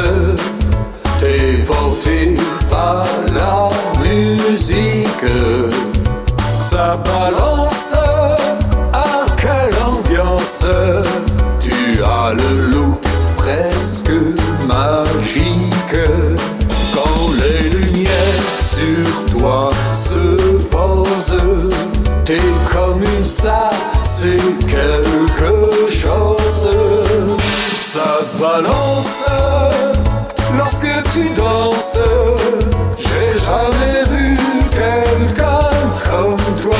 t'es porté par la musique. Ça balance, à quelle ambiance. Tu as le look presque magique. Quand les lumières sur toi se posent, t'es comme une star, c'est quelque chose. Ça balance lorsque tu danses. J'ai jamais vu quelqu'un comme toi.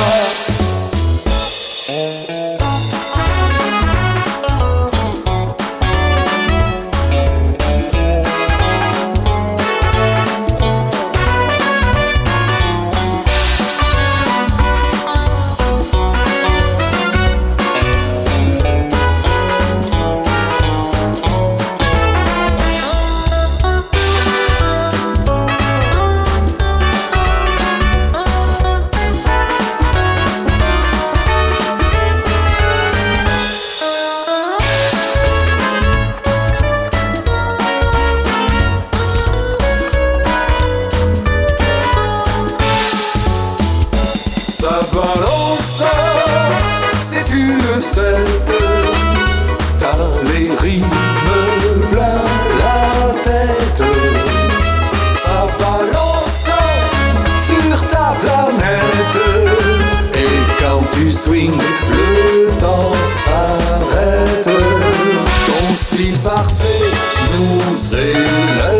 Ça balance, c'est une fête. T'as les rythmes plein la tête. Ça balance sur ta planète. Et quand tu swings, le temps s'arrête. Ton style parfait nous élève.